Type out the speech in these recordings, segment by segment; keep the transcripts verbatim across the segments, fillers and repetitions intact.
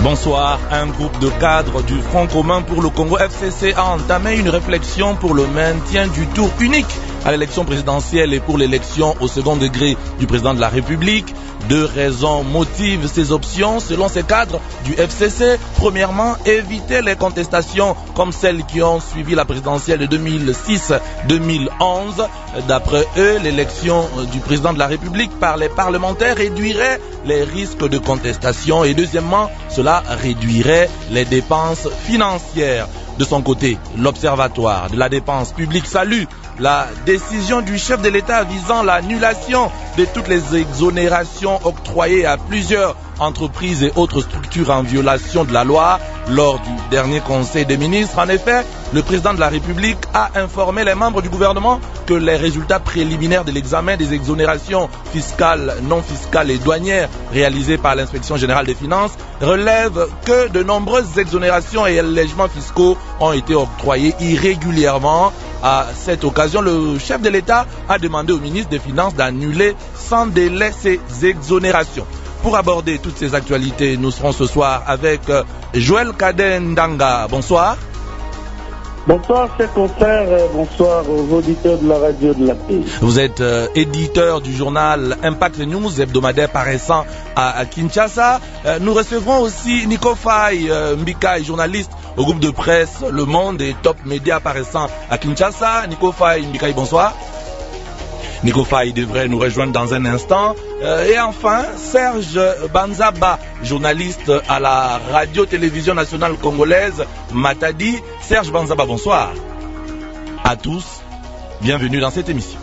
Bonsoir. Un groupe de cadres du Front commun pour le Congo F C C a entamé une réflexion pour le maintien du tour unique à l'élection présidentielle et pour l'élection au second degré du président de la République. Deux raisons motivent ces options selon ces cadres du F C C. Premièrement, éviter les contestations comme celles qui ont suivi la présidentielle de deux mille six deux mille onze. D'après eux, l'élection du président de la République par les parlementaires réduirait les risques de contestation et deuxièmement, cela réduirait les dépenses financières. De son côté, l'Observatoire de la dépense publique salue la décision du chef de l'État visant l'annulation de toutes les exonérations octroyées à plusieurs entreprises et autres structures en violation de la loi lors du dernier Conseil des ministres. En effet, le président de la République a informé les membres du gouvernement que les résultats préliminaires de l'examen des exonérations fiscales, non fiscales et douanières réalisées par l'Inspection générale des finances relèvent que de nombreuses exonérations et allègements fiscaux ont été octroyés irrégulièrement. À cette occasion, le chef de l'État a demandé au ministre des Finances d'annuler sans délai ces exonérations. Pour aborder toutes ces actualités, nous serons ce soir avec Joël Cadet Ndanga. Bonsoir. Bonsoir, chers confrères, bonsoir aux auditeurs de la radio de la paix. Vous êtes euh, éditeur du journal Impact News, hebdomadaire paraissant à, à Kinshasa. Euh, nous recevrons aussi Nico Faye euh, Mbika, journaliste au groupe de presse Le Monde et Top Média paraissant à Kinshasa. Nico Faye Mbika, bonsoir. Nico Faye devrait nous rejoindre dans un instant. Euh, et enfin, Serge Banzaba, journaliste à la radio-télévision nationale congolaise Matadi. Serge Banzaba, bonsoir. À tous, bienvenue dans cette émission.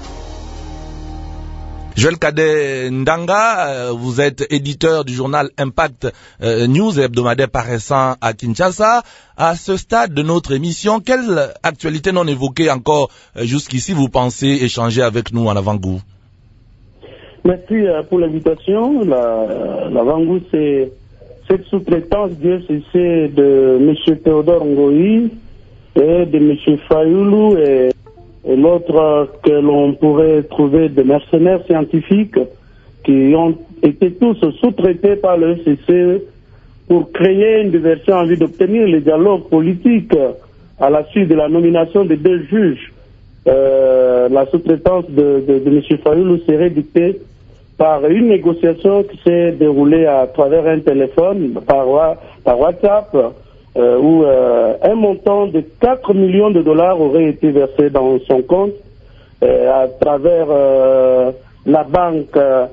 Joël Cadet Ndanga, vous êtes éditeur du journal Impact News, hebdomadaire paraissant à Kinshasa. À ce stade de notre émission, quelle actualité non évoquée encore jusqu'ici vous pensez échanger avec nous en avant-goût? Merci pour l'invitation. La, l'avant-goût, c'est cette sous-traitance Dieu c'est de M. Théodore Ngoï et de M. Fayoulou et et l'autre que l'on pourrait trouver des mercenaires scientifiques qui ont été tous sous-traités par le F C C pour créer une diversion en vue d'obtenir le dialogue politique à la suite de la nomination de deux juges. Euh, la sous-traitance de, de, de M. Fayoulou serait dictée par une négociation qui s'est déroulée à travers un téléphone, par, par WhatsApp, Euh, où euh, un montant de quatre millions de dollars aurait été versé dans son compte euh, à travers euh, la banque euh,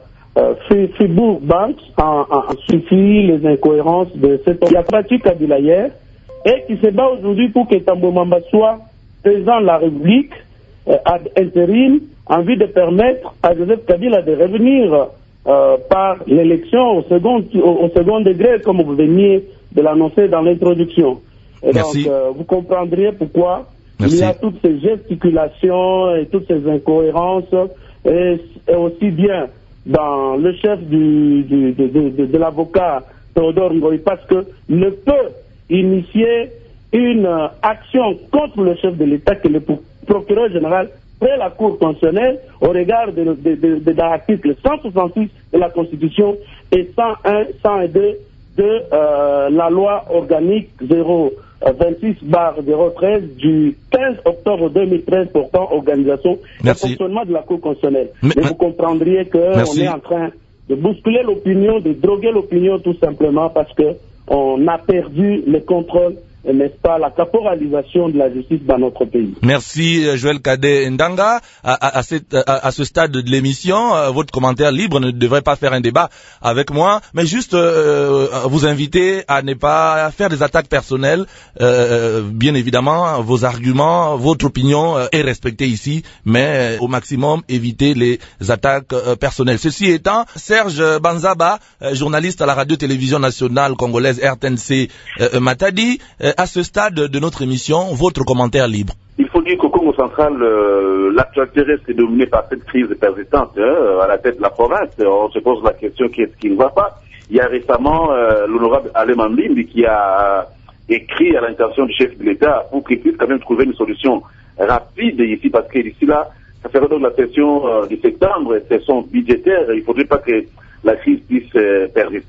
Fribourg Bank en, en, en suffit les incohérences de cette pratique kabylaïenne et qui se bat aujourd'hui pour que Tambo Mamba soit président de la République euh, ad intérim en vue de permettre à Joseph Kabila de revenir euh, par l'élection au second, au, au second degré comme vous veniez de l'annoncer dans l'introduction. Et Merci. donc, euh, vous comprendriez pourquoi Merci. il y a toutes ces gesticulations et toutes ces incohérences, et, et aussi bien dans le chef du, du, de, de, de, de l'avocat Théodore Ngoï, parce que ne peut initier une euh, action contre le chef de l'État que le procureur général près la Cour constitutionnelle au regard de, de, de, de l'article cent soixante-six de la Constitution et cent un, cent deux de euh, la loi organique zéro vingt-six barre zéro treize du quinze octobre deux mille treize portant organisation et fonctionnement de la Cour constitutionnelle. Mais, Et vous comprendriez qu'on est en train de bousculer l'opinion, de droguer l'opinion tout simplement parce qu'on a perdu le contrôle, n'est-ce pas, la caporalisation de la justice dans notre pays. Merci Joël Cadet Ndanga. À, à, à, cette, à, à ce stade de l'émission, euh, votre commentaire libre ne devrait pas faire un débat avec moi, mais juste euh, vous inviter à ne pas faire des attaques personnelles. Euh, bien évidemment, vos arguments, votre opinion euh, est respectée ici, mais euh, au maximum éviter les attaques euh, personnelles. Ceci étant, Serge Banzaba, euh, journaliste à la radio-télévision nationale congolaise R T N C euh, Matadi, euh, à ce stade de notre émission, votre commentaire libre. Il faut dire qu'au Congo central, euh, l'actualité reste dominée par cette crise persistante hein, à la tête de la province. On se pose la question qu'est-ce qui ne va pas. Il y a récemment euh, l'honorable Alain Mandimbi qui a écrit à l'intention du chef de l'État pour qu'il puisse quand même trouver une solution rapide ici, parce que d'ici là, ça ferait donc la session euh, de septembre, session budgétaire. Il ne faudrait pas que la crise puisse euh, persister.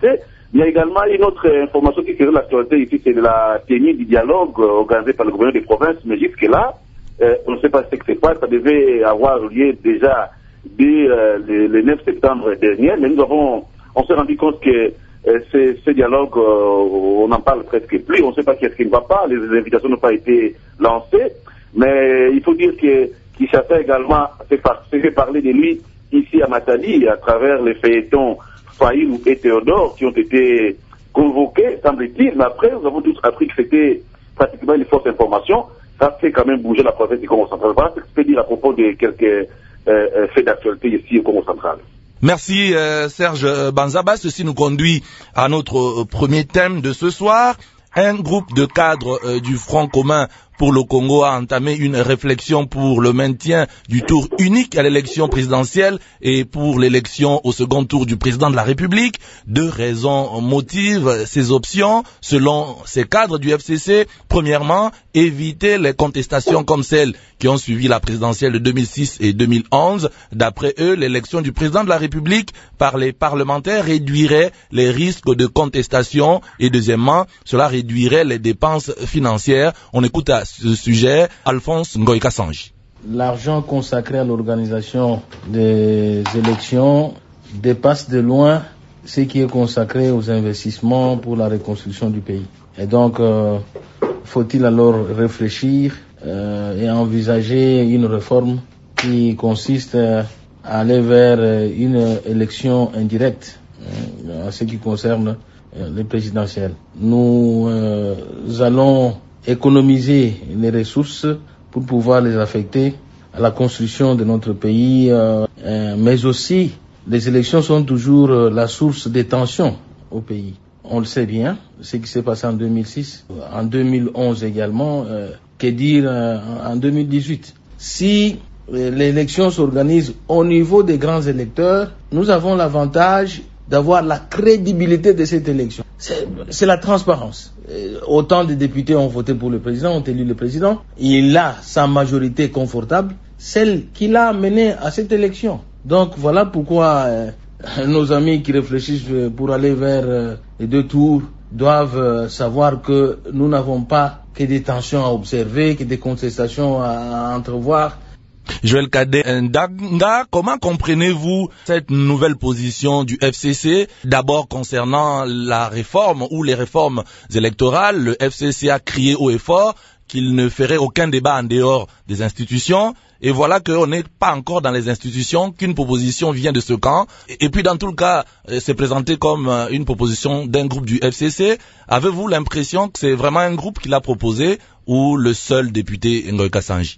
Il y a également une autre information qui serait l'actualité ici, c'est de la tenue du dialogue euh, organisé par le gouvernement des provinces, mais jusque-là, euh, on ne sait pas ce que c'est pas, ça devait avoir lieu déjà dès euh, le, le neuf septembre dernier, mais nous avons, on s'est rendu compte que euh, ce, ce dialogue, euh, on n'en parle presque plus, on ne sait pas qu'est-ce qui ne va pas, les invitations n'ont pas été lancées, mais il faut dire que Kinshasa également s'est fait parler de lui ici à Matadi, à travers les feuilletons Faïlou et Théodore qui ont été convoqués, semble-t-il, mais après nous avons tous appris que c'était pratiquement une fausse information. Ça fait quand même bouger la province du Congo central. Voilà ce que je peux dire à propos de quelques euh, faits d'actualité ici au Congo central. Merci euh, Serge Banzaba. Ceci nous conduit à notre euh, premier thème de ce soir. Un groupe de cadres euh, du Front commun pour le Congo a entamé une réflexion pour le maintien du tour unique à l'élection présidentielle et pour l'élection au second tour du président de la République. Deux raisons motivent ces options selon ces cadres du F C C. Premièrement, éviter les contestations comme celles qui ont suivi la présidentielle de deux mille six et deux mille onze. D'après eux, l'élection du président de la République par les parlementaires réduirait les risques de contestation et deuxièmement, cela réduirait les dépenses financières. On écoute à ce sujet Alphonse Ngoïka Sanji. L'argent consacré à l'organisation des élections dépasse de loin ce qui est consacré aux investissements pour la reconstruction du pays. Et donc, euh, faut-il alors réfléchir euh, et envisager une réforme qui consiste à aller vers une élection indirecte euh, en ce qui concerne euh, les présidentielles. Nous euh, allons économiser les ressources pour pouvoir les affecter à la construction de notre pays, euh, euh, mais aussi les élections sont toujours euh, la source des tensions au pays. On le sait bien, ce qui s'est passé en deux mille six, en deux mille onze également, euh, que dire euh, en deux mille dix-huit. Si euh, l'élection s'organise au niveau des grands électeurs, nous avons l'avantage d'avoir la crédibilité de cette élection. C'est, c'est la transparence. Euh, autant de députés ont voté pour le président, ont élu le président. Il a sa majorité confortable, celle qui l'a mené à cette élection. Donc voilà pourquoi euh, nos amis qui réfléchissent pour aller vers euh, les deux tours doivent euh, savoir que nous n'avons pas que des tensions à observer, que des contestations à, à entrevoir. Joël Cadet Ndanga, comment comprenez-vous cette nouvelle position du F C C, d'abord concernant la réforme ou les réformes électorales? Le F C C a crié haut et fort qu'il ne ferait aucun débat en dehors des institutions, et voilà qu'on n'est pas encore dans les institutions, qu'une proposition vient de ce camp, et puis dans tout le cas, c'est présenté comme une proposition d'un groupe du F C C. Avez-vous l'impression que c'est vraiment un groupe qui l'a proposé, ou le seul député Ngoïka Sanji?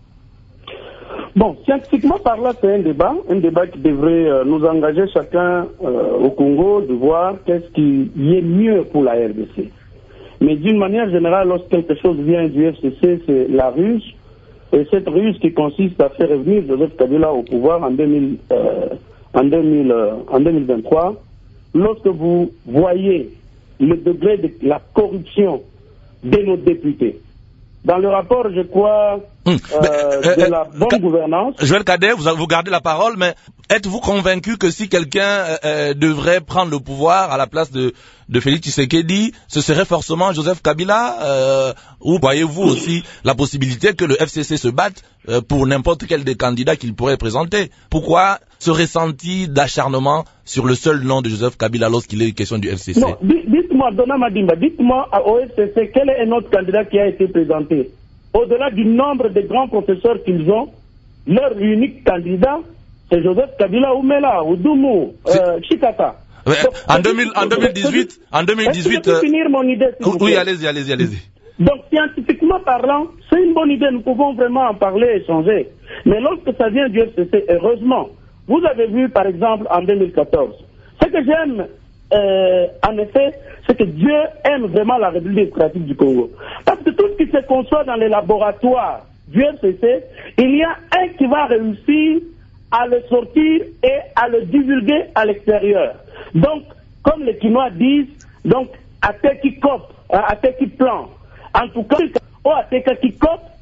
Bon, scientifiquement parlant, c'est un débat, un débat qui devrait euh, nous engager chacun euh, au Congo de voir qu'est-ce qui est mieux pour la R D C. Mais d'une manière générale, lorsque quelque chose vient du F C C, c'est la ruse, et cette ruse qui consiste à faire revenir Joseph Kabila au pouvoir en, deux mille, euh, en, deux mille, euh, en deux mille vingt-trois, lorsque vous voyez le degré de la corruption de nos députés. Dans le rapport, je crois, euh, euh, de la bonne gouvernance... Joël Cadet, vous, vous gardez la parole, mais êtes-vous convaincu que si quelqu'un euh, devrait prendre le pouvoir à la place de, de Félix Tshisekedi, ce serait forcément Joseph Kabila euh, ou voyez-vous aussi la possibilité que le F C C se batte euh, pour n'importe quel des candidats qu'il pourrait présenter? Pourquoi ce ressenti d'acharnement sur le seul nom de Joseph Kabila lorsqu'il est question du F C C? Non, dites-moi, Dona Madimba, dites-moi au F C C quel est un autre candidat qui a été présenté. Au-delà du nombre de grands professeurs qu'ils ont, leur unique candidat, c'est Joseph Kabila Oumela, Oudoumou, euh, Chikata. Ouais, donc, en, deux mille, en deux mille dix-huit, en deux mille dix-huit, est-ce que je peux finir mon idée, s'il vous plaît? Oui, allez-y, allez-y, allez-y. Donc, scientifiquement parlant, c'est une bonne idée, nous pouvons vraiment en parler, échanger. Mais lorsque ça vient du F C C, heureusement, vous avez vu, par exemple, en deux mille quatorze, ce que j'aime, euh, en effet, c'est que Dieu aime vraiment la République démocratique du Congo. Parce que tout ce qui se conçoit dans les laboratoires du F C C, il y a un qui va réussir à le sortir et à le divulguer à l'extérieur. Donc, comme les Chinois disent, donc, à tes qui copent, à tes qui plan. En tout cas, ou à tes qui copent,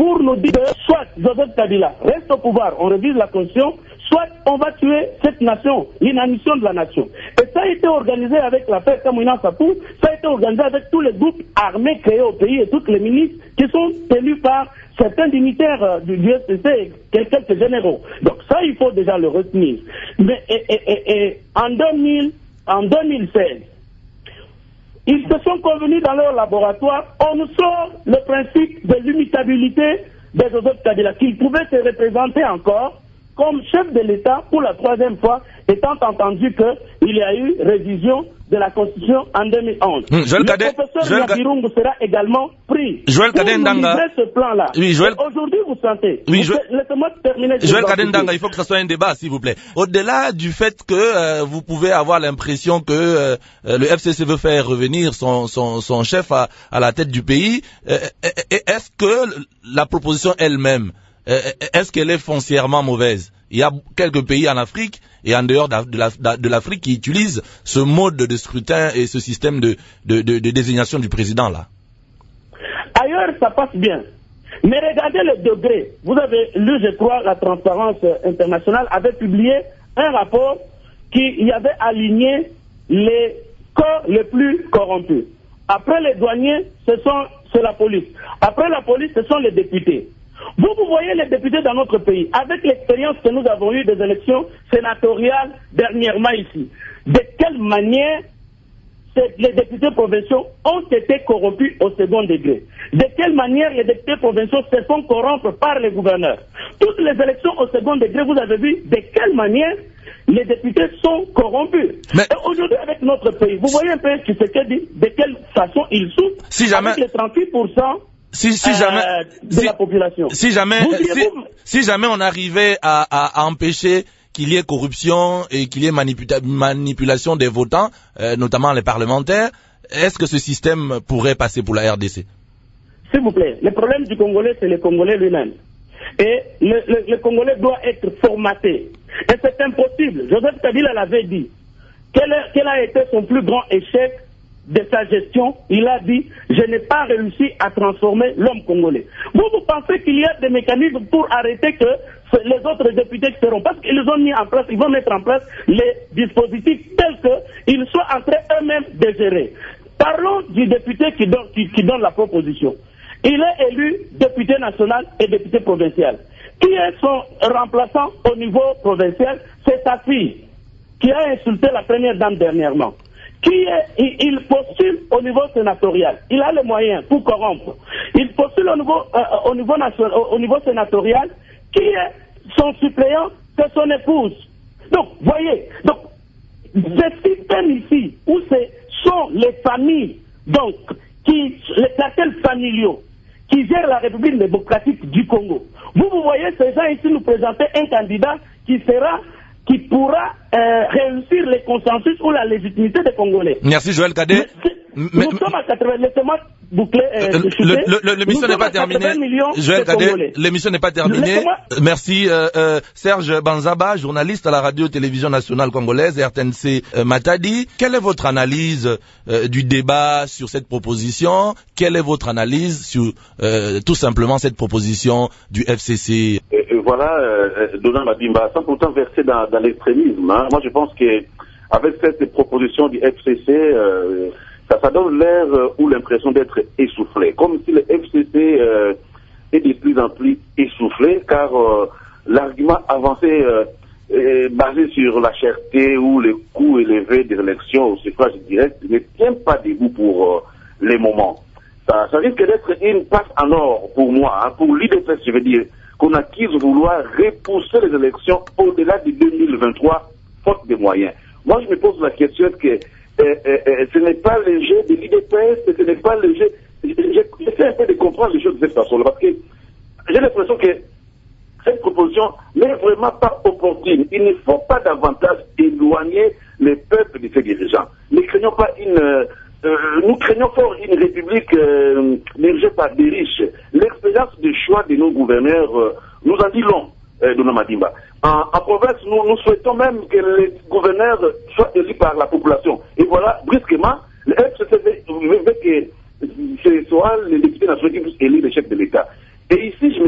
pour nous dire que soit Joseph Kabila reste au pouvoir, on révise la constitution, soit on va tuer cette nation, l'inanition de la nation. Et ça a été organisé avec l'affaire Kamouina Sapou, ça a été organisé avec tous les groupes armés créés au pays et toutes les milices qui sont tenus par certains dignitaires euh, du U S C C et quelques généraux. Donc ça, il faut déjà le retenir. Mais et, et, et, et, en, deux mille, en deux mille seize, ils se sont convenus dans leur laboratoire, on nous sort le principe de l'immutabilité de Joseph Kabila, qu'il pouvait se représenter encore comme chef de l'État pour la troisième fois, étant entendu qu'il y a eu révision de la Constitution en deux mille onze. Mmh, Joël le Cadet, professeur Nyabirungu sera également pris Joël Cadet Ndanga. ce plan-là. Oui, Joël... Aujourd'hui, vous sentez. Oui, je... Laissez-moi terminer. Joël Cadet Ndanga, il faut que ce soit un débat, s'il vous plaît. Au-delà du fait que euh, vous pouvez avoir l'impression que euh, le F C C veut faire revenir son, son, son chef à, à la tête du pays, euh, est-ce que la proposition elle-même, est-ce qu'elle est foncièrement mauvaise? Il y a quelques pays en Afrique et en dehors de l'Afrique qui utilisent ce mode de scrutin et ce système de, de, de, de désignation du président là. Ailleurs, ça passe bien. Mais regardez le degré. Vous avez lu, je crois, la Transparence internationale avait publié un rapport qui y avait aligné les corps les plus corrompus. Après les douaniers, ce sont c'est la police. Après la police, ce sont les députés. Vous, vous voyez les députés dans notre pays, avec l'expérience que nous avons eue des élections sénatoriales dernièrement ici, de quelle manière les députés provinciaux ont été corrompus au second degré. De quelle manière les députés provinciaux se font corrompre par les gouverneurs. Toutes les élections au second degré, vous avez vu de quelle manière les députés sont corrompus. Mais et aujourd'hui, avec notre pays, vous voyez un peu ce que dit, de quelle façon ils souffrent, si jamais... avec les trente-huit pour cent Si, si jamais, euh, de si, la population. Si jamais, si, si jamais on arrivait à, à, à empêcher qu'il y ait corruption et qu'il y ait manipula manipulation des votants, euh, notamment les parlementaires, est-ce que ce système pourrait passer pour la R D C? S'il vous plaît, le problème du Congolais, c'est le Congolais lui-même. Et le, le, le Congolais doit être formaté. Et c'est impossible. Joseph Kabila l'avait dit. Quel, est, quel a été son plus grand échec de sa gestion? Il a dit, je n'ai pas réussi à transformer l'homme congolais. Vous, vous pensez qu'il y a des mécanismes pour arrêter que les autres députés seront, parce qu'ils ont mis en place, ils vont mettre en place les dispositifs tels qu'ils soient en train eux-mêmes de gérer. Parlons du député qui donne, qui, qui donne la proposition. Il est élu député national et député provincial. Qui est son remplaçant au niveau provincial? C'est sa fille, qui a insulté la première dame dernièrement. Qui est, il, il postule au niveau sénatorial. Il a les moyens pour corrompre. Il postule au niveau, euh, au niveau, national, au, au niveau sénatorial. Qui est son suppléant? C'est son épouse. Donc, voyez, donc, ce système ici, où ce sont les familles, donc, qui, les cartels familiaux, qui gèrent la République démocratique du Congo. Vous, vous voyez ces gens ici nous présenter un candidat qui sera, qui pourra euh, réussir les consensus ou la légitimité des Congolais. Merci Joël Cadet. Mais, nous mais, sommes à quatre-vingts, laissez-moi boucler. Euh, l'émission n'est pas terminée. Joël Cadet, l'émission n'est pas terminée. Merci euh, euh, Serge Banzaba, journaliste à la radio-télévision nationale congolaise, R T N C euh, Matadi. Quelle est votre analyse euh, du débat sur cette proposition? Quelle est votre analyse sur euh, tout simplement cette proposition du F C C? et, et Voilà, euh, Donald Mabimba, sans pourtant verser dans, dans l'extrémisme. Hein. Moi, je pense que avec cette proposition du F C C, euh, ça, ça donne l'air euh, ou l'impression d'être essoufflé, comme si le F C C euh, est de plus en plus essoufflé, car euh, l'argument avancé euh, est basé sur la cherté ou les coûts élevés des élections au suffrage direct ne tient pas debout pour euh, les moments. Ça, ça risque d'être une passe en or pour moi, hein, pour l'U D P S, je veux dire, qu'on acquise vouloir repousser les élections au-delà de deux mille vingt-trois, faute de moyens. Moi, je me pose la question que euh, euh, ce n'est pas le jeu de l'U D P S, ce n'est pas le jeu... J'essaie un peu de comprendre les choses de cette façon-là, parce que j'ai l'impression que cette proposition n'est vraiment pas opportune. Il ne faut pas davantage éloigner les peuples de ces dirigeants. Ne craignons pas une... Euh, nous craignons fort une république euh, dirigée par des riches. L'expérience de choix de nos gouverneurs euh, nous en dit long, euh, Donald Mabimba. En, en province, nous, nous souhaitons même que les gouverneurs soient élus par la population. Et voilà, brusquement, le F C C veut que ce soit les députés nationaux qui puissent élire le chef de l'État. Et ici, je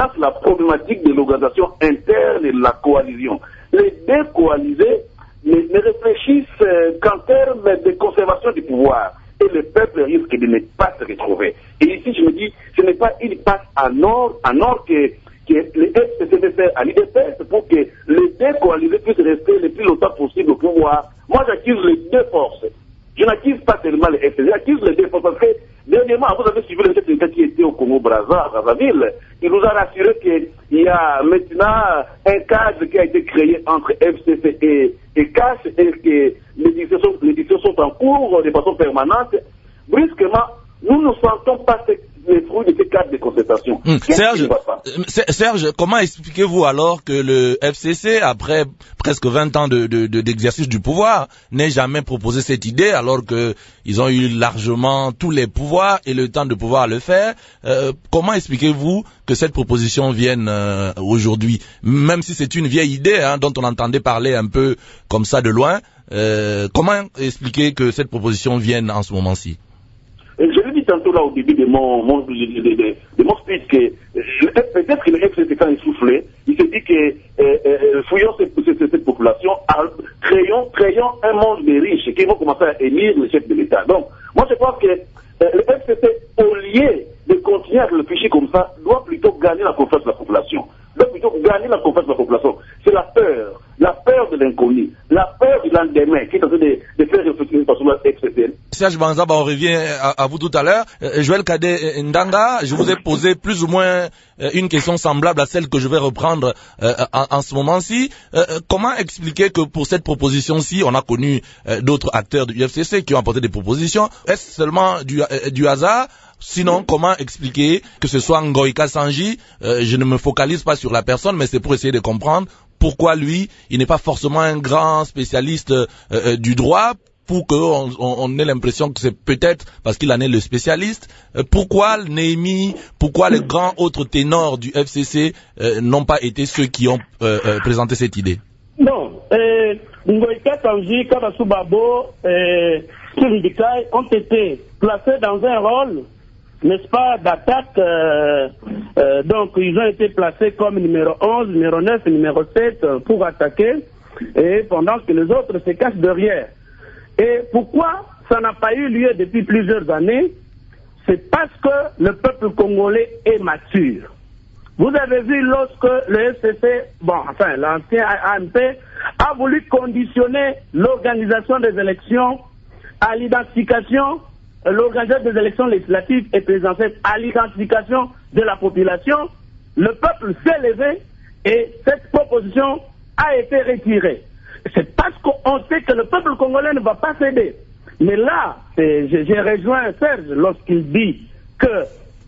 lance la problématique de l'organisation interne et de la coalition. Les décoalisés ne, ne réfléchissent euh, qu'en termes de conservation du pouvoir. Et le peuple risque de ne pas se retrouver. Et ici, je me dis, ce n'est pas une passe en or, en or que, que les F C C veut faire à l'U D P S pour que les décoalisés puissent rester le plus longtemps possible au pouvoir. Moi, j'accuse les deux forces. Je n'accuse pas seulement les F C C, j'accuse les deux forces parce que, dernièrement, vous avez suivi le chef d'État qui était au Congo-Brazza, à Brazzaville. Il nous a rassuré qu'il y a maintenant un cadre qui a été créé entre F C C et, et C A S et que les discussions, les discussions sont en cours de façon permanente. Brusquement, nous ne sentons pas ces, les fruits de ces cadres de concertation. Hum, Serge, Serge, comment expliquez-vous alors que le F C C, après presque vingt ans de, de, de, d'exercice du pouvoir, n'ait jamais proposé cette idée alors qu'ils ont eu largement tous les pouvoirs et le temps de pouvoir le faire? euh, Comment expliquez-vous que cette proposition vienne euh, aujourd'hui, même si c'est une vieille idée hein, dont on entendait parler un peu comme ça de loin? euh, Comment expliquer que cette proposition vienne en ce moment-ci? Je l'ai dit tantôt là au début de mon, mon, de, de, de, de mon speech que peut-être que le F C C quand il soufflait, il s'est dit que euh, euh, fouillons cette, cette, cette population, créons, créons un monde de riches qui vont commencer à élire le chef de l'État. Donc, moi je pense que euh, le F C C, au lieu de continuer à réfléchir comme ça, doit plutôt gagner la confiance de la population. Doit plutôt gagner la confiance de la population. C'est la peur, la peur de l'inconnu, la peur du lendemain qui est en train de, de faire réfléchir sur le F C C. Serge Banzaba, on revient à, à vous tout à l'heure. Euh, Joël Cadet Ndanga, je vous ai posé plus ou moins euh, une question semblable à celle que je vais reprendre euh, en, en ce moment-ci. Euh, comment expliquer que pour cette proposition-ci, on a connu euh, d'autres acteurs du F C C qui ont apporté des propositions? Est-ce seulement du, euh, du hasard? Sinon, comment expliquer que ce soit Ngoïka Sanji? euh, Je ne me focalise pas sur la personne, mais c'est pour essayer de comprendre pourquoi lui, il n'est pas forcément un grand spécialiste euh, euh, du droit, pour qu'on on, on ait l'impression que c'est peut-être parce qu'il en est le spécialiste. Euh, pourquoi Néhémie, pourquoi les grands autres ténors du F C C euh, n'ont pas été ceux qui ont euh, euh, présenté cette idée? Non, euh, Ngoïka Sanji, Kabassou Babo et Kirindikai ont été placés dans un rôle, n'est-ce pas, d'attaque. euh, euh, donc ils ont été placés comme numéro onze, numéro neuf, numéro sept euh, pour attaquer, et pendant que les autres se cachent derrière. Et pourquoi ça n'a pas eu lieu depuis plusieurs années? C'est parce que le peuple congolais est mature. Vous avez vu lorsque le F C C, bon, enfin l'ancien A M P, a voulu conditionner l'organisation des élections à l'identification, l'organisation des élections législatives et présidentielles à l'identification de la population, le peuple s'est levé et cette proposition a été retirée. C'est parce qu'on sait que le peuple congolais ne va pas céder. Mais là, j'ai rejoint Serge lorsqu'il dit que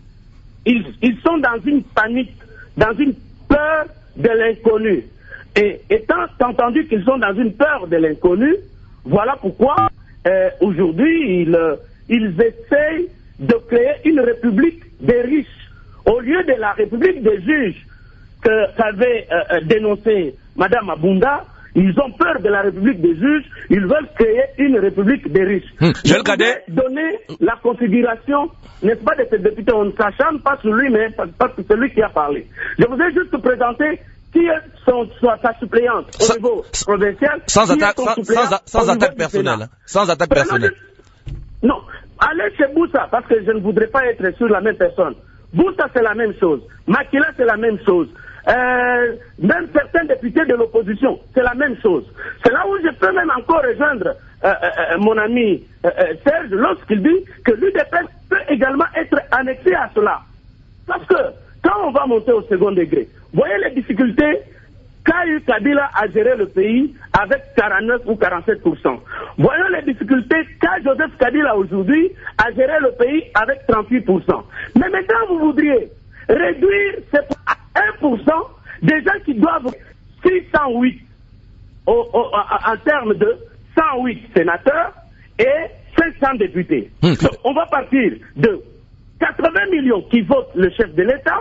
ils, ils sont dans une panique, dans une peur de l'inconnu. Et étant entendu qu'ils sont dans une peur de l'inconnu, voilà pourquoi euh, aujourd'hui ils, ils essayent de créer une république des riches au lieu de la république des juges qu'avait euh, dénoncé Madame Abunda. Ils ont peur de la République des juges, ils veulent créer une République des riches. Hum, Je voudrais donner la configuration, n'est-ce pas, de ce député. On ne s'acharne pas sur lui, mais pas sur celui qui a parlé. Je voudrais juste présenter qui est son, sa, sa suppléante au sans, niveau provincial. Sans attaque, sans, sans, sans attaque personnelle. Sans attaque personnelle. Non, allez chez Boussa, parce que je ne voudrais pas être sur la même personne. Boussa, c'est la même chose. Makila, c'est la même chose. Euh, même certains députés de l'opposition, c'est la même chose. C'est là où je peux même encore rejoindre euh, euh, mon ami euh, Serge lorsqu'il dit que l'U D P S peut également être annexé à cela. Parce que quand on va monter au second degré, voyez les difficultés qu'a eu Kabila à gérer le pays avec quarante-neuf ou quarante-sept pour cent. Voyons les difficultés qu'a Joseph Kabila aujourd'hui à gérer le pays avec trente-huit pour cent. Mais maintenant vous voudriez réduire ces un pour cent des gens qui doivent six cent huit au, au, en termes de cent huit sénateurs et cinq cents députés. Mmh. Donc, on va partir de quatre-vingts millions qui votent le chef de l'État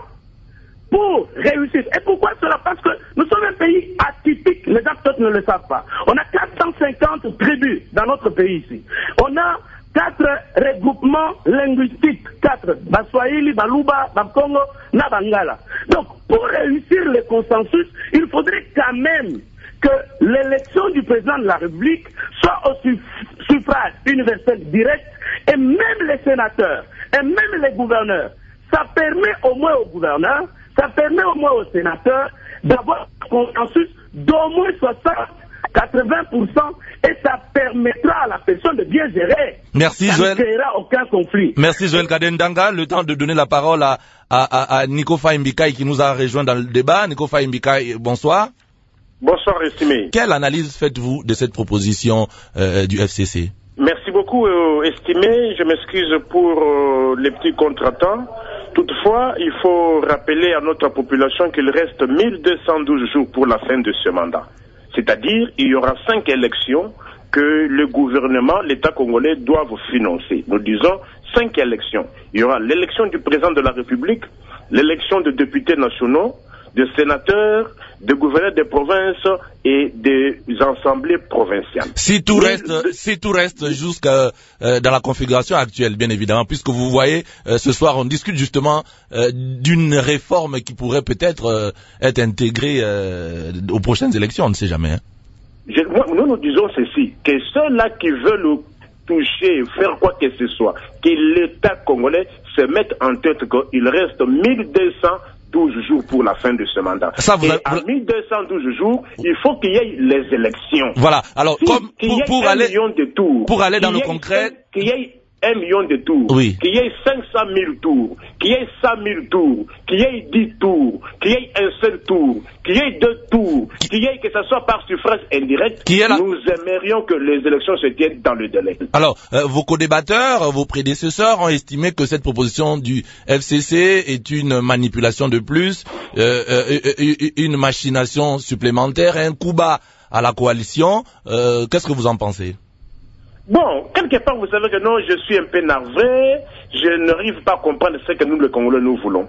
pour réussir. Et pourquoi cela? Parce que nous sommes un pays atypique, les gens peut-être ne le savent pas. On a quatre cent cinquante tribus dans notre pays ici. On a quatre regroupements linguistiques, quatre, Baswahili, Baluba, Bakongo, Nabangala. Donc, pour réussir le consensus, il faudrait quand même que l'élection du président de la République soit au suffrage universel direct, et même les sénateurs, et même les gouverneurs. Ça permet au moins aux gouverneurs, ça permet au moins aux sénateurs d'avoir un consensus d'au moins soixante à quatre-vingts pour cent, et ça permettra à la personne de bien gérer. Merci, ça Joël. ne créera aucun conflit. Merci, Joël Kadendanga. Le temps de donner la parole à, à, à, à Nico Faye-Mbikaï qui nous a rejoint dans le débat. Nico Faye-Mbikaï, bonsoir. Bonsoir, estimé. Quelle analyse faites-vous de cette proposition euh, du F C C? Merci beaucoup, euh, estimé. Je m'excuse pour euh, les petits contretemps. Toutefois, il faut rappeler à notre population qu'il reste mille deux cent douze jours pour la fin de ce mandat. C'est-à-dire, il y aura cinq élections que le gouvernement, l'État congolais doivent financer. Nous disons cinq élections. Il y aura l'élection du président de la République, l'élection de députés nationaux, de sénateurs, de gouverneurs des provinces et des assemblées provinciales. Si tout Mais reste, le... si tout reste jusqu'à euh, dans la configuration actuelle, bien évidemment, puisque vous voyez, euh, ce soir, on discute justement euh, d'une réforme qui pourrait peut-être euh, être intégrée euh, aux prochaines élections, on ne sait jamais. Hein. Je, moi, nous nous disons ceci, que ceux-là qui veulent toucher, faire quoi que ce soit, que l'État congolais se mette en tête qu'il reste mille deux cent douze jours pour la fin de ce mandat. Ça, vous Et a... à mille deux cent douze jours, il faut qu'il y ait les élections. Voilà. Alors, si, comme pour, pour aller, de tours, pour aller dans le concret, qu'il y ait un million de tours, oui. qu'il y ait cinq cent mille tours, qu'il y ait cent mille tours, qu'il y ait dix tours, qu'il y ait un seul tour, qu'il y ait deux tours, qu'il y ait que ce soit par suffrage indirect, la... nous aimerions que les élections se tiennent dans le délai. Alors, euh, vos co-débatteurs, vos prédécesseurs ont estimé que cette proposition du F C C est une manipulation de plus, euh, euh, une machination supplémentaire, un coup bas à la coalition. Euh, qu'est-ce que vous en pensez? Bon, quelque part, vous savez que non, je suis un peu navré, je n'arrive pas à comprendre ce que nous, les Congolais, nous voulons.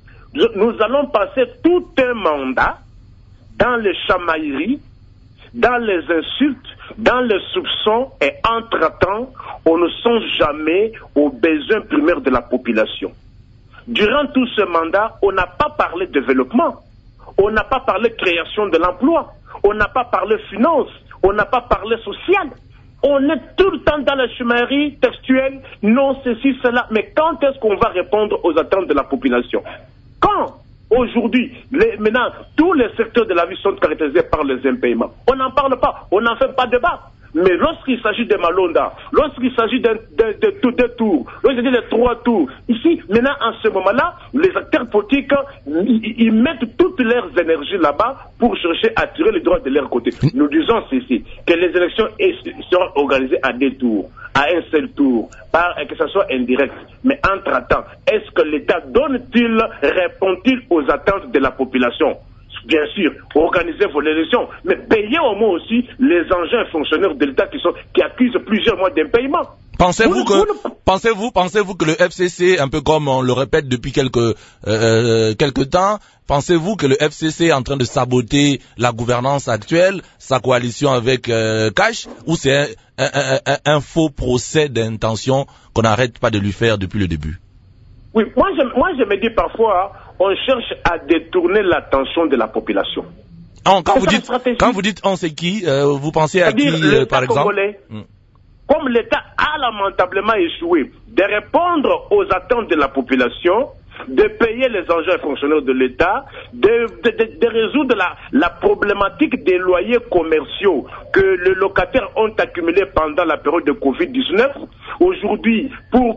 Nous allons passer tout un mandat dans les chamailleries, dans les insultes, dans les soupçons, et entre-temps, on ne songe jamais aux besoins primaires de la population. Durant tout ce mandat, on n'a pas parlé de développement, on n'a pas parlé de création de l'emploi, on n'a pas parlé finance, on n'a pas parlé social. On est tout le temps dans la chamaillerie textuelle, non, ceci, cela. Mais quand est-ce qu'on va répondre aux attentes de la population? Quand? Aujourd'hui, les, maintenant, tous les secteurs de la vie sont caractérisés par les impayements. On n'en parle pas, on n'en fait pas débat. Mais lorsqu'il s'agit de Malonda, lorsqu'il s'agit de, de, de, de deux tours, lorsqu'il s'agit de trois tours, ici, maintenant, en ce moment-là, les acteurs politiques, ils, ils mettent toutes leurs énergies là-bas pour chercher à tirer les droits de leur côté. Nous disons ceci, que les élections seront organisées à deux tours, à un seul tour, par, que ce soit indirect. Mais entre-temps, est-ce que l'État donne-t-il, répond-il aux attentes de la population? Bien sûr, organisez vos élections, mais payez au moins aussi les engins fonctionnaires de l'État qui sont qui accusent plusieurs mois d'impayement. Pensez-vous que vous, pensez-vous pensez-vous que le F C C, un peu comme on le répète depuis quelques euh, quelques temps, pensez-vous que le F C C est en train de saboter la gouvernance actuelle, sa coalition avec euh, Cash, ou c'est un, un, un, un faux procès d'intention qu'on n'arrête pas de lui faire depuis le début? Oui, moi je, moi je me dis parfois, on cherche à détourner l'attention de la population. Oh, quand, vous dites, quand vous dites on sait qui, euh, vous pensez à qui, euh, par exemple congolais, hmm. Comme l'État a lamentablement échoué de répondre aux attentes de la population, de payer les engins fonctionnaires de l'État, de, de, de, de résoudre la, la problématique des loyers commerciaux que les locataires ont accumulés pendant la période de covid dix-neuf. Aujourd'hui, pour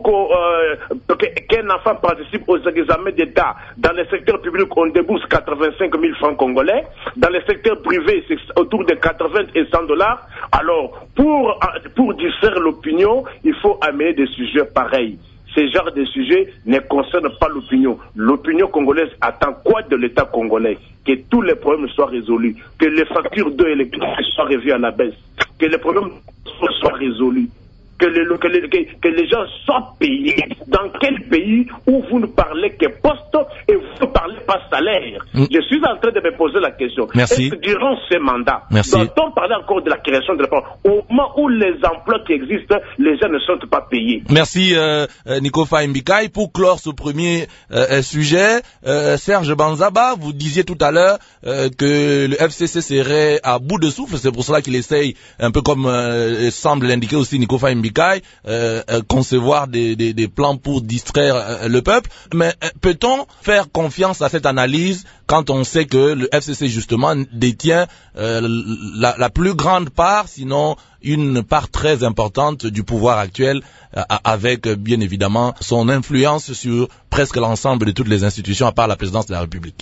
qu'un euh, enfant participe aux examens d'État, dans le secteur public, on débourse quatre-vingt-cinq mille francs congolais. Dans le secteur privé, c'est autour de quatre-vingts et cent dollars. Alors, pour, pour distraire l'opinion, il faut amener des sujets pareils. Ces genres de sujets ne concernent pas l'opinion. L'opinion congolaise attend quoi de l'État congolais? Que tous les problèmes soient résolus, que les factures d'eau électrique soient revues à la baisse, que les problèmes soient résolus. que, le, que, le, que, que les gens soient payés. Dans quel pays où vous ne parlez que poste et vous ne parlez pas salaire? mm. Je suis en train de me poser la question. Merci. Est-ce que durant ce mandat, Merci. doit-on parler encore de la création de l'emploi au moment où les emplois qui existent, les gens ne sont pas payés? Merci euh, Nico Faye Mbikai. Pour clore ce premier euh, sujet, euh, Serge Banzaba, vous disiez tout à l'heure euh, que le F C C serait à bout de souffle. C'est pour cela qu'il essaye, un peu comme euh, semble l'indiquer aussi Nico Faye Mbikai, Euh, euh, concevoir des, des, des plans pour distraire euh, le peuple. Mais euh, peut-on faire confiance à cette analyse quand on sait que le F C C justement détient euh, la, la plus grande part, sinon une part très importante du pouvoir actuel, euh, avec euh, bien évidemment son influence sur presque l'ensemble de toutes les institutions à part la présidence de la République?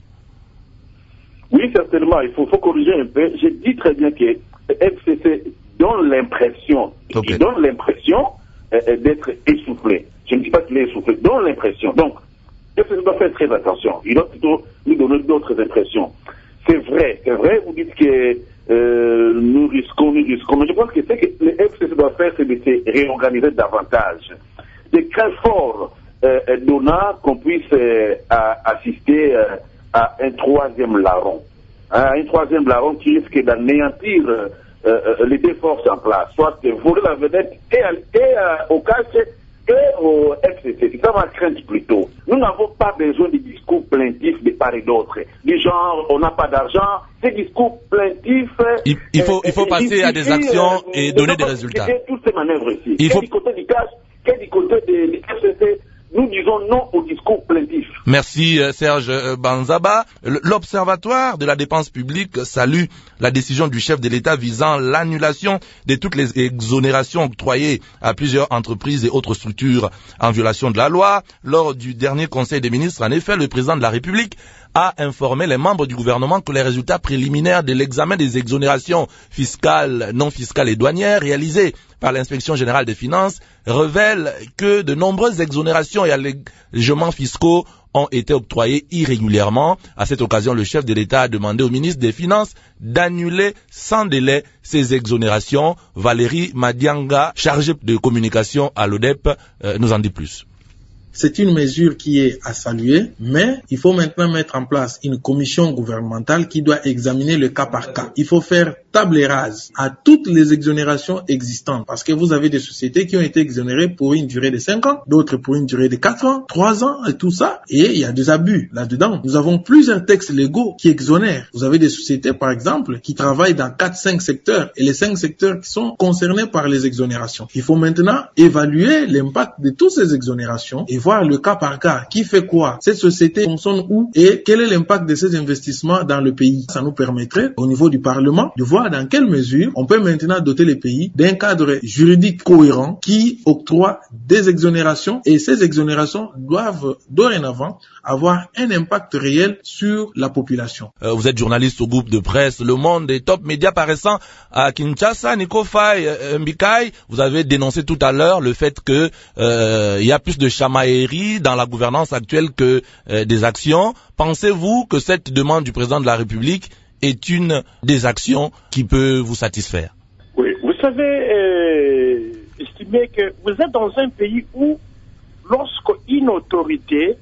Oui, certainement, il faut, faut corriger un peu. J'ai dit très bien que le F C C donne l'impression, okay. il donne l'impression euh, d'être essoufflé. Je ne dis pas qu'il est essoufflé, donne l'impression. Donc, le F C C doit faire très attention. Il doit plutôt nous donner d'autres impressions. C'est vrai, c'est vrai, vous dites que euh, nous risquons, nous risquons, mais je pense que ce que le F C C doit faire, c'est de se réorganiser davantage. De quel fort euh, donnant qu'on puisse euh, à, assister euh, à un troisième larron. Hein, un troisième larron qui risque d'anéantir euh, Euh, les deux forces en place, soit voler la vedette et, et euh, au cash et au F C C. C'est ça ma crainte plutôt. Nous n'avons pas besoin de discours plaintifs de part et d'autre. Du genre, on n'a pas d'argent, ces discours plaintifs... Il, il faut, euh, il faut passer il, à des actions euh, et donner des résultats. Toutes ces manœuvres ici. Il quel faut... du côté du cash, quel du côté du F C C, nous disons non au discours plaintif. Merci Serge Banzaba. L'Observatoire de la dépense publique salue la décision du chef de l'État visant l'annulation de toutes les exonérations octroyées à plusieurs entreprises et autres structures en violation de la loi. Lors du dernier Conseil des ministres, en effet, le président de la République a informé les membres du gouvernement que les résultats préliminaires de l'examen des exonérations fiscales, non fiscales et douanières réalisées par l'inspection générale des finances révèlent que de nombreuses exonérations et allégements fiscaux ont été octroyés irrégulièrement. À cette occasion, le chef de l'État a demandé au ministre des Finances d'annuler sans délai ces exonérations. Valérie Madianga, chargée de communication à l'O D E P, euh, nous en dit plus. C'est une mesure qui est à saluer, mais il faut maintenant mettre en place une commission gouvernementale qui doit examiner le cas par cas. Il faut faire table rase à toutes les exonérations existantes, parce que vous avez des sociétés qui ont été exonérées pour une durée de cinq ans, d'autres pour une durée de quatre ans, trois ans et tout ça, et il y a des abus là-dedans. Nous avons plusieurs textes légaux qui exonèrent. Vous avez des sociétés, par exemple, qui travaillent dans quatre cinq secteurs, et les cinq secteurs qui sont concernés par les exonérations. Il faut maintenant évaluer l'impact de toutes ces exonérations et voir le cas par cas, qui fait quoi, cette société fonctionne où et quel est l'impact de ces investissements dans le pays. Ça nous permettrait, au niveau du Parlement, de voir dans quelle mesure on peut maintenant doter les pays d'un cadre juridique cohérent qui octroie des exonérations, et ces exonérations doivent dorénavant avoir un impact réel sur la population. Euh, vous êtes journaliste au groupe de presse Le Monde et Top Média paraissant à Kinshasa. Nico Faye euh, Mbikai, vous avez dénoncé tout à l'heure le fait que euh, il y a plus de chamaillerie dans la gouvernance actuelle que euh, des actions. Pensez-vous que cette demande du président de la République est une des actions qui peut vous satisfaire? Oui, vous savez, euh, estimez que vous êtes dans un pays où, lorsqu'une autorité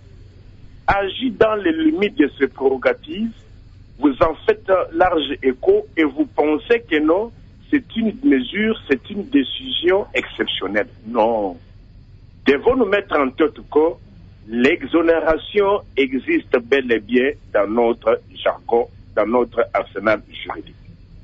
agit dans les limites de ses prérogatives, vous en faites large écho et vous pensez que non, c'est une mesure, c'est une décision exceptionnelle. Non. Devons-nous mettre en tête que l'exonération existe bel et bien dans notre jargon, dans notre arsenal juridique.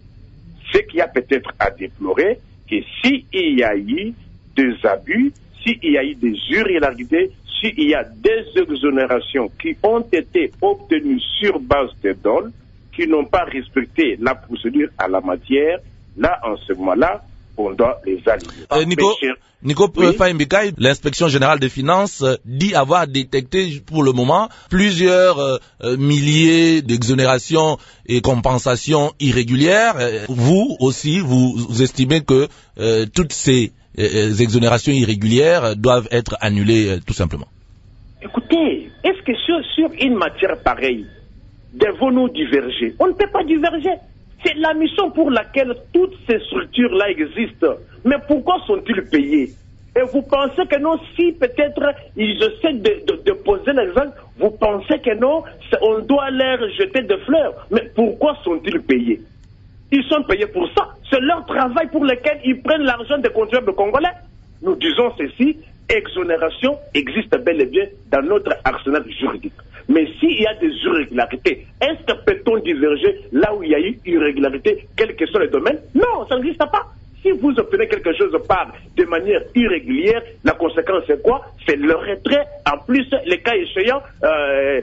Ce qu'il y a peut-être à déplorer, que s'il y a eu des abus, s'il y a eu des irrégularités, s'il y a des exonérations qui ont été obtenues sur base de dons, qui n'ont pas respecté la procédure à la matière, là, en ce moment-là, on doit les aligner. Euh, Nico, Nico oui? Faye Mbikai, l'inspection générale des finances euh, dit avoir détecté pour le moment plusieurs euh, euh, milliers d'exonérations et compensations irrégulières. Euh, vous aussi, vous, vous estimez que euh, toutes ces euh, exonérations irrégulières doivent être annulées euh, tout simplement? Écoutez, est-ce que sur, sur une matière pareille, devons-nous diverger? On ne peut pas diverger. C'est la mission pour laquelle toutes ces structures-là existent. Mais pourquoi sont-ils payés? Et vous pensez que non, si peut-être ils essaient de, de, de poser l'exemple, vous pensez que non, on doit leur jeter des fleurs. Mais pourquoi sont-ils payés? Ils sont payés pour ça. C'est leur travail pour lequel ils prennent l'argent des contribuables congolais. Nous disons ceci, exonération existe bel et bien dans notre arsenal juridique. Mais s'il y a des irrégularités, est-ce que peut-on diverger là où il y a eu irrégularité, quel que soit le domaine? Non, ça n'existe pas. Si vous obtenez quelque chose par de manière irrégulière, la conséquence c'est quoi? C'est le retrait, en plus, les cas échéants, euh,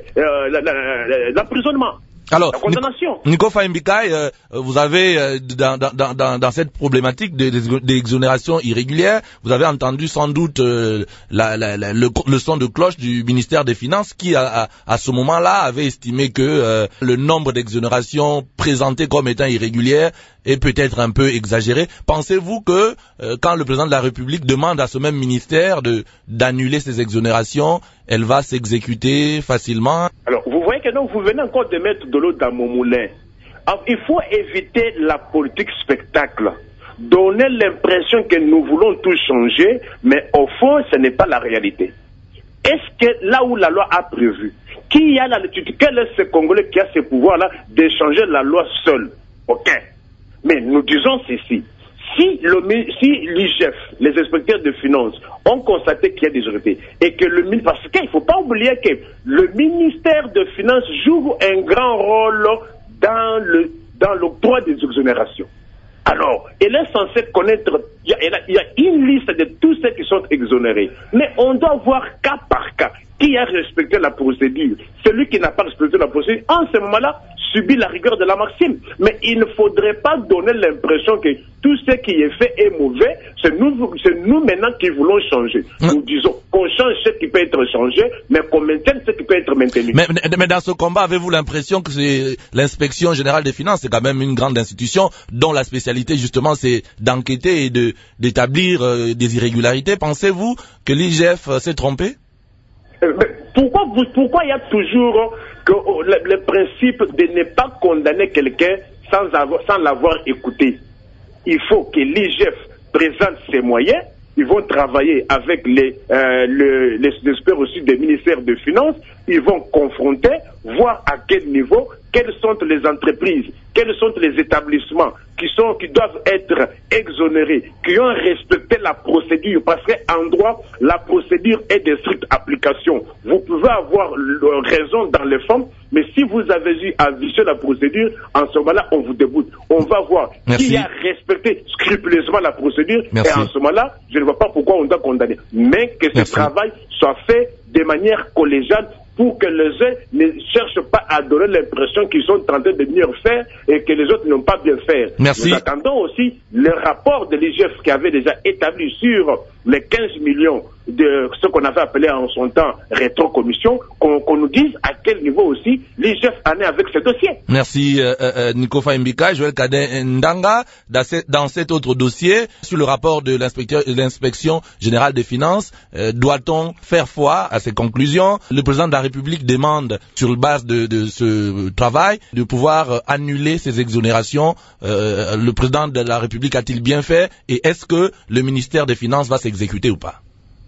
euh, l'emprisonnement. Alors, la condamnation. Nico Faye Mbikaï, euh, vous avez euh, dans, dans, dans, dans cette problématique d'exonération irrégulière, vous avez entendu sans doute euh, la, la, la, le, le son de cloche du ministère des Finances qui, à, à, à ce moment-là, avait estimé que euh, le nombre d'exonérations présentées comme étant irrégulières est peut-être un peu exagéré. Pensez-vous que euh, quand le président de la République demande à ce même ministère de d'annuler ces exonérations, elle va s'exécuter facilement? Alors, vous voyez que non, vous venez encore de mettre de l'eau dans mon moulin. Alors, il faut éviter la politique spectacle. Donner l'impression que nous voulons tout changer, mais au fond, ce n'est pas la réalité. Est-ce que là où la loi a prévu, qui a l'attitude, quel est ce Congolais qui a ce pouvoir-là de changer la loi seul? Ok. Mais nous disons ceci. Si le si l'I G F, les inspecteurs de finances, ont constaté qu'il y a des irrégularités et que le ministère, parce qu'il ne faut pas oublier que le ministère de Finances joue un grand rôle dans le dans l'octroi des exonérations. Alors, il est censé connaître, il y, a, il y a une liste de tous ceux qui sont exonérés, mais on doit voir cas par cas qui a respecté la procédure. Celui qui n'a pas respecté la procédure, en ce moment-là, subit la rigueur de la maxime. Mais il ne faudrait pas donner l'impression que tout ce qui est fait est mauvais. C'est nous, c'est nous maintenant qui voulons changer. Mmh. Nous disons qu'on change ce qui peut être changé, mais qu'on maintienne ce qui peut être maintenu. Mais, mais dans ce combat, avez-vous l'impression que c'est l'inspection générale des finances, c'est quand même une grande institution dont la spécialité justement c'est d'enquêter et de d'établir euh, des irrégularités. Pensez-vous que l'I G F euh, s'est trompé? Mais pourquoi, vous, pourquoi il y a toujours que, oh, le, le principe de ne pas condamner quelqu'un sans, avoir, sans l'avoir écouté? Il faut que l'I G F présente ses moyens. Ils vont travailler avec les, euh, le, les, les experts aussi des ministères de Finances. Ils vont confronter, voir à quel niveau, quelles sont les entreprises, quels sont les établissements qui sont, qui doivent être exonérés, qui ont respecté la procédure, parce qu'en droit, la procédure est de stricte application. Vous pouvez avoir raison dans les formes, mais si vous avez eu à vicier la procédure, en ce moment-là, on vous déboute. On va voir Merci. qui a respecté scrupuleusement la procédure, Merci. et en ce moment-là, je ne vois pas pourquoi on doit condamner. Mais que ce Merci. travail soit fait de manière collégiale, pour que les uns ne cherchent pas à donner l'impression qu'ils sont en train de mieux faire et que les autres n'ont pas bien fait. Merci. Nous attendons aussi le rapport de l'I G F qui avait déjà établi sur les quinze millions de ce qu'on avait appelé en son temps rétrocommission, qu'on qu'on nous dise à quel niveau aussi l'I G F en est avec ce dossier. Merci euh, euh, Nico Faye Mbikaï, Joël Kadin Ndanga. Dans, ce, dans cet autre dossier, sur le rapport de l'inspection générale des finances, euh, doit-on faire foi à ses conclusions? Le président de la République demande, sur base de, de ce travail, de pouvoir euh, annuler ces exonérations. Euh, le président de la République a-t-il bien fait? Et est-ce que le ministère des Finances va s'exécuter ou pas?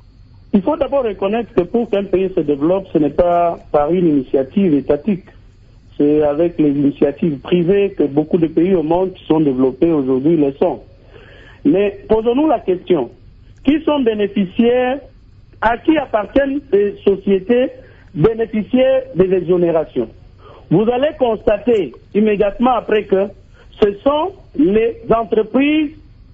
Il faut d'abord reconnaître que pour qu'un pays se développe, ce n'est pas par une initiative étatique. C'est avec les initiatives privées que beaucoup de pays au monde qui sont développés aujourd'hui le sont. Mais posons-nous la question. Qui sont bénéficiaires, à qui appartiennent ces sociétés bénéficiaires des exonérations? Vous allez constater immédiatement après que ce sont les entreprises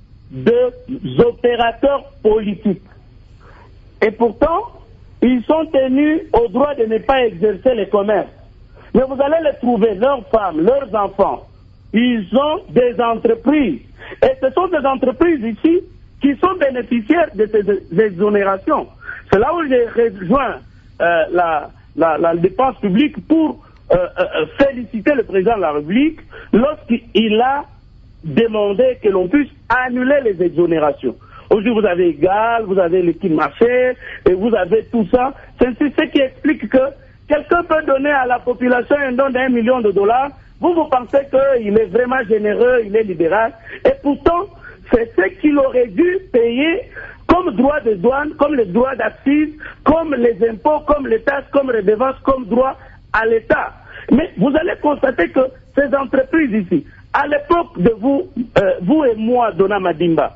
des opérateurs politiques. Et pourtant, ils sont tenus au droit de ne pas exercer les commerces. Mais vous allez les trouver, leurs femmes, leurs enfants. Ils ont des entreprises. Et ce sont des entreprises ici qui sont bénéficiaires de ces exonérations. C'est là où j'ai rejoint euh, la, la, la dépense publique pour euh, euh, féliciter le président de la République lorsqu'il a demandé que l'on puisse annuler les exonérations. Aujourd'hui, vous avez Égal, vous avez l'équipe marché, et vous avez tout ça. C'est ce qui explique que quelqu'un peut donner à la population un don d'un million de dollars. Vous, vous pensez qu'il est vraiment généreux, il est libéral. Et pourtant, c'est ce qu'il aurait dû payer comme droit de douane, comme les droits d'accise, comme les impôts, comme les taxes, comme redevances, comme droit à l'État. Mais vous allez constater que ces entreprises ici, à l'époque de vous, euh, vous et moi, Dona Madimba,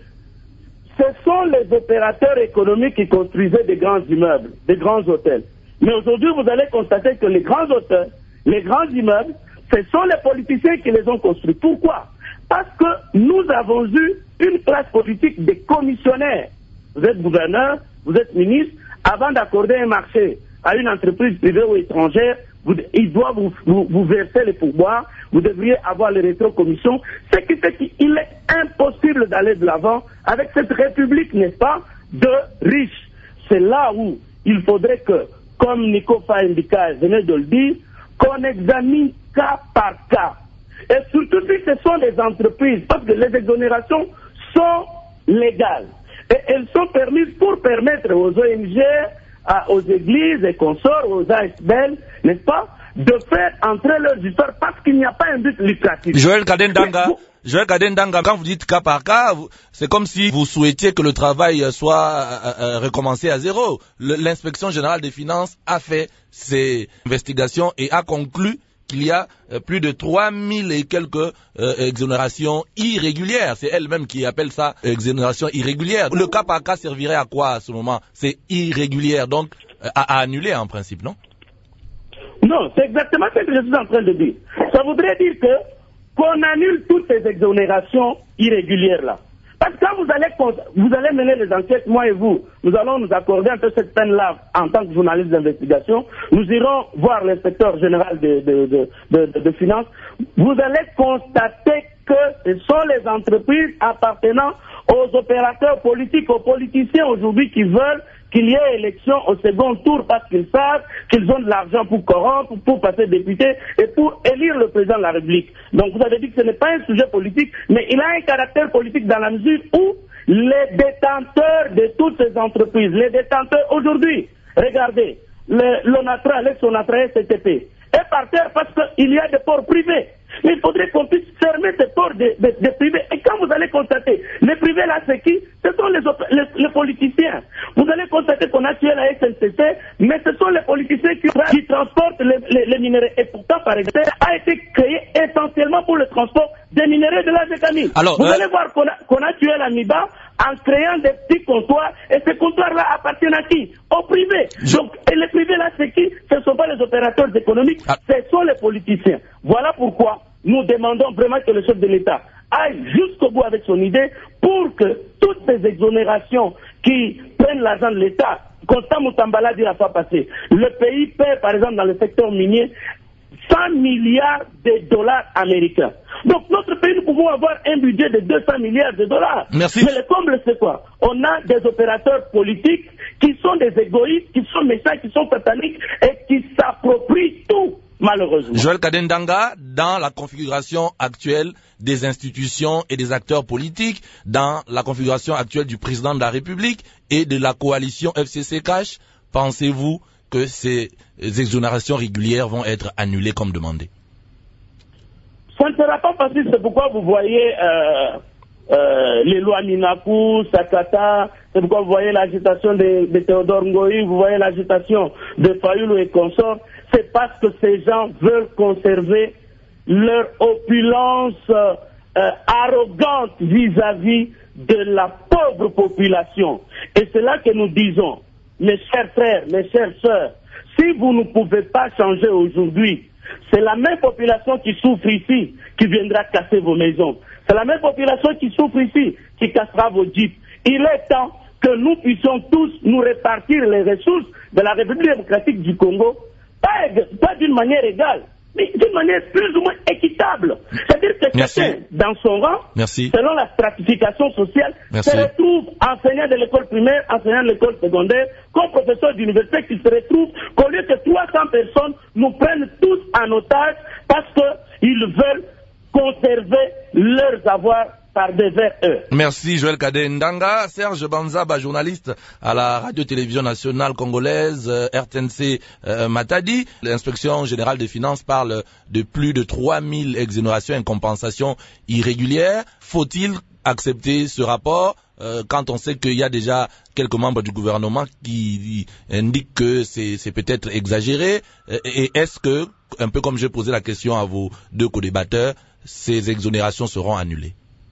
ce sont les opérateurs économiques qui construisaient des grands immeubles, des grands hôtels. Mais aujourd'hui, vous allez constater que les grands hôtels, les grands immeubles, ce sont les politiciens qui les ont construits. Pourquoi? Parce que nous avons eu une classe politique des commissionnaires. Vous êtes gouverneur, vous êtes ministre, avant d'accorder un marché à une entreprise privée ou étrangère, vous, il doit vous, vous, vous verser les pourboires, vous devriez avoir les rétrocommissions, ce qui fait qu'il est impossible d'aller de l'avant avec cette république, n'est-ce pas, de riches. C'est là où il faudrait que, comme Nico Faindika venait de le dire, qu'on examine cas par cas. Et surtout si ce sont des entreprises, parce que les exonérations sont légales. Et elles sont permises pour permettre aux O N G, à, aux églises et consorts, aux A S B L, n'est-ce pas, de faire entrer leurs histoires parce qu'il n'y a pas un but lucratif. Joël Kadendanga, Joël Kadendanga, quand vous dites cas par cas, c'est comme si vous souhaitiez que le travail soit euh, recommencé à zéro. L'inspection générale des finances a fait ses investigations et a conclu qu'il y a euh, plus de trois mille et quelques euh, exonérations irrégulières. C'est elle-même qui appelle ça euh, exonération irrégulière. Le cas par cas servirait à quoi à ce moment? C'est irrégulière, donc euh, à, à annuler en principe, non? Non, c'est exactement ce que je suis en train de dire. Ça voudrait dire que qu'on annule toutes ces exonérations irrégulières-là. Parce que quand vous allez, vous allez mener les enquêtes, moi et vous, nous allons nous accorder un peu cette peine-là en tant que journaliste d'investigation. Nous irons voir l'inspecteur général de, de, de, de, de, de finances. Vous allez constater que ce sont les entreprises appartenant aux opérateurs politiques, aux politiciens aujourd'hui qui veulent qu'il y ait élection au second tour parce qu'ils savent qu'ils ont de l'argent pour corrompre, pour passer député et pour élire le président de la République. Donc vous avez dit que ce n'est pas un sujet politique, mais il a un caractère politique dans la mesure où les détenteurs de toutes ces entreprises, les détenteurs aujourd'hui, regardez, l'ONATRA, l'ex-ONATRA S T P, est par terre parce qu'il y a des ports privés. Mais il faudrait qu'on puisse fermer ces ports des de, de privés. Et quand vous allez constater, les privés là, c'est qui? Ce sont les, les, les politiciens. Vous allez constater qu'on a tué la S N C C, mais ce sont les politiciens qui, qui transportent les, les, les minéraux. Et pourtant, par exemple, a été créé essentiellement pour le transport des minéraux de la Zécamine. Alors, vous euh... allez voir qu'on a, qu'on a tué la MIBA en créant des petits comptoirs, et ces comptoirs-là appartiennent à qui? Aux privés. Je... Donc, et les privés là, c'est qui? Ce ne sont pas les opérateurs économiques, ah. ce sont les politiciens. Voilà pourquoi nous demandons vraiment que le chef de l'État aille jusqu'au bout avec son idée pour que toutes ces exonérations qui prennent l'argent de l'État, Constant Moutambala dit la fois passée, le pays paie par exemple dans le secteur minier cent milliards de dollars américains. Donc notre pays, nous pouvons avoir un budget de deux cents milliards de dollars. Merci. Mais le comble, c'est quoi? On a des opérateurs politiques qui sont des égoïstes, qui sont méchants, qui sont sataniques et qui s'approprient tout. Malheureusement. Joël Kadendanga, dans la configuration actuelle des institutions et des acteurs politiques, dans la configuration actuelle du président de la République et de la coalition F C C Cash, pensez-vous que ces exonérations régulières vont être annulées comme demandé? Ça ne sera pas facile, c'est pourquoi vous voyez euh, euh, les lois Minakou, Sakata, c'est pourquoi vous voyez l'agitation de, de Théodore Ngoï, vous voyez l'agitation de Fayoulou et consorts. C'est parce que ces gens veulent conserver leur opulence euh, euh, arrogante vis-à-vis de la pauvre population. Et c'est là que nous disons, mes chers frères, mes chères sœurs, si vous ne pouvez pas changer aujourd'hui, c'est la même population qui souffre ici qui viendra casser vos maisons. C'est la même population qui souffre ici qui cassera vos jeeps. Il est temps que nous puissions tous nous répartir les ressources de la République démocratique du Congo, pas, pas d'une manière égale, mais d'une manière plus ou moins équitable. C'est-à-dire que Merci. Chacun, dans son rang, Merci. selon la stratification sociale, Merci. se retrouve enseignant de l'école primaire, enseignant de l'école secondaire, comme professeur d'université qui se retrouve qu'au lieu que trois cents personnes nous prennent tous en otage parce qu'ils veulent conserver leurs avoirs par devers eux. Merci Joël Kadendanga. Serge Banzaba, journaliste à la radio-télévision nationale congolaise, euh, R T N C euh, Matadi. L'inspection générale des finances parle de plus de trois mille exonérations et compensations irrégulières. Faut-il accepter ce rapport euh, quand on sait qu'il y a déjà quelques membres du gouvernement qui indiquent que c'est, c'est peut-être exagéré? Et est-ce que, un peu comme j'ai posé la question à vos deux co-débatteurs, ces exonérations seront annulées?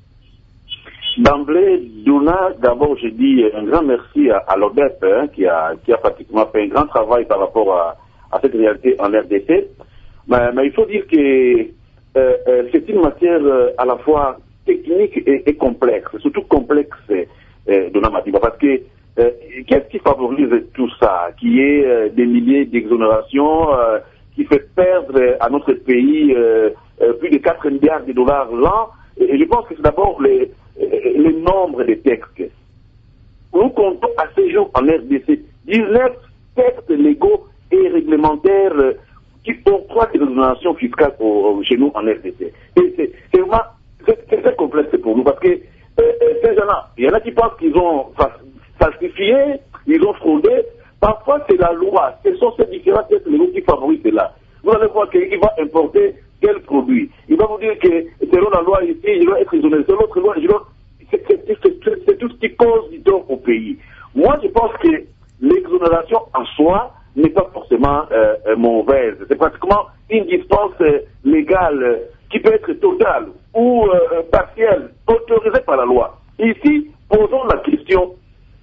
D'emblée, Duna, d'abord, je dis un grand merci à, à l'O D E P, hein, qui a, qui a pratiquement fait un grand travail par rapport à, à cette réalité en R D C. Mais, mais il faut dire que euh, euh, c'est une matière euh, à la fois technique et, et complexe, surtout complexe, euh, Duna Madiba, parce que euh, qu'est-ce qui favorise tout ça, qui est euh, des milliers d'exonérations, euh, qui fait perdre à notre pays euh, euh, plus de quatre milliards de dollars l'an? Et je pense que c'est d'abord les le nombre de textes. Nous comptons à ce jour en R D C dix-neuf textes légaux et réglementaires euh, qui octroient des exonérations fiscales au, chez nous en R D C. Et c'est, c'est vraiment c'est très complexe pour nous parce que euh, ces gens-là, il y en a qui pensent qu'ils ont falsifié, ils ont fraudé. Parfois, c'est la loi. Ce sont ces différents textes légaux qui favorisent cela. Vous allez voir qu'il va importer quel produit. Il va vous dire que selon la loi ici, il doit être exonéré. Selon l'autre loi, il doit... c'est, c'est, c'est, c'est, c'est tout ce qui cause du tort au pays. Moi, je pense que l'exonération en soi n'est pas forcément euh, mauvaise. C'est pratiquement une dispense euh, légale euh, qui peut être totale ou euh, partielle, autorisée par la loi. Ici, posons la question,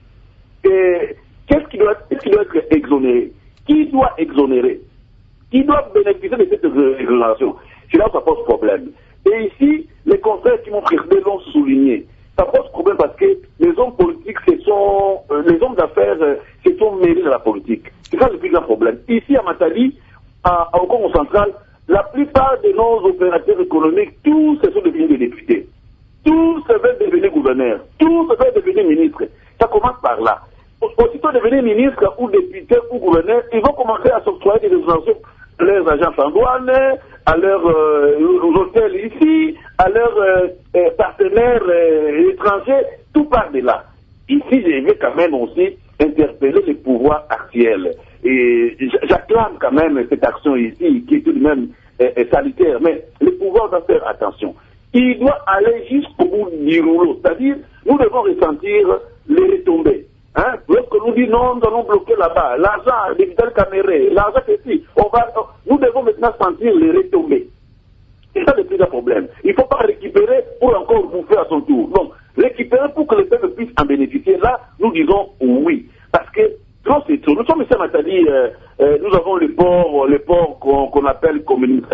euh, qu'est-ce qui doit, qu'est-ce qui doit être exonéré? Qui doit exonérer? Qui doit bénéficier de cette exonération? C'est là où ça pose problème. Et ici, les confrères qui m'ont précédé l'ont souligné. Ça pose problème parce que les hommes politiques, ce sont, euh, les hommes d'affaires, euh, se sont mêlés à la politique. C'est ça le plus grand problème. Ici, à Matadi, à, à, au Congo central, la plupart de nos opérateurs économiques, tous se sont devenus des députés. Tous se veulent devenir gouverneurs. Tous se veulent devenir ministres. Ça commence par là. Aussitôt devenir ministre ou député ou gouverneur, ils vont commencer à s'octroyer des exonérations à leurs agences en douane, à leurs euh, hôtels ici, à leurs euh, euh, partenaires euh, étrangers, tout part de là. Ici, je vais quand même aussi interpeller les pouvoirs actuels. Et j'acclame quand même cette action ici, qui est tout de même euh, sanitaire, mais les pouvoirs doivent faire attention. Il doit aller jusqu'au bout du rouleau, c'est-à-dire, nous devons ressentir les retombées. Hein? Lorsque nous disons non, nous allons bloquer là-bas, l'argent, les vitales camérés, l'argent ceci, on va, nous devons maintenant sentir les retombées. C'est ça le plus grand problème. Il ne faut pas récupérer pour encore bouffer à son tour. Donc, récupérer pour que les peuples puissent en bénéficier. Là, nous disons oui. Parce que, non, c'est trop. Nous sommes ici à Matadi, euh, euh, nous avons le port, le port qu'on, qu'on appelle comme M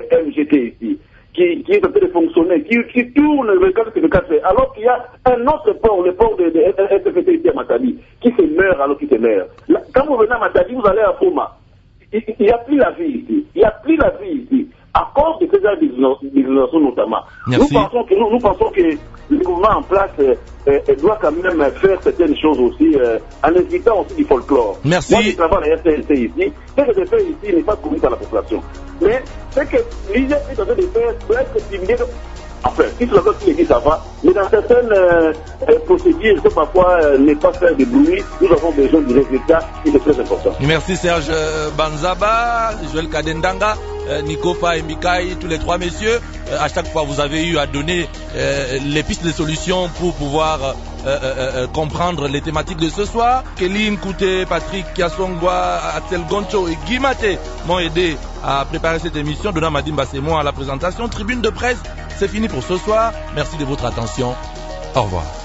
G T ici. Qui, qui est en train de fonctionner, qui, qui tourne le vingt-quatre sur vingt-quatre, alors qu'il y a un autre port, le port de, de S F T ici à Matadi, qui se meurt alors qu'il se meurt. Là, quand vous venez à Matadi, vous allez à Foma. Il n'y a plus la vie ici. Il n'y a plus la vie ici. À cause de ces exonérations notamment. Nous pensons, que, nous, nous pensons que le gouvernement en place euh, euh, doit quand même faire certaines choses aussi, euh, en évitant aussi du folklore. Merci. Moi, je travaille à la R T N C ici. Ce que je fais ici n'est pas connu par la population. Mais ce que l'I G est en train de faire doit être stimulé. Enfin, si c'est la chose qui dit, ça va. Mais dans certaines euh, euh, procédures, que parfois euh, ne pas faire de bruit, nous avons besoin du résultat qui est très important. Merci Serge Banzaba, Joël Kadendanga, euh, Nikofa et Mikaï, tous les trois messieurs. Euh, à chaque fois, vous avez eu à donner euh, les pistes de solutions pour pouvoir euh, euh, euh, comprendre les thématiques de ce soir. Kéline Kouté, Patrick Kiasongwa, Axel Goncho et Guy Maté m'ont aidé à préparer cette émission. Dona Madimba, c'est moi à la présentation. Tribune de presse, c'est fini pour ce soir. Merci de votre attention. Au revoir.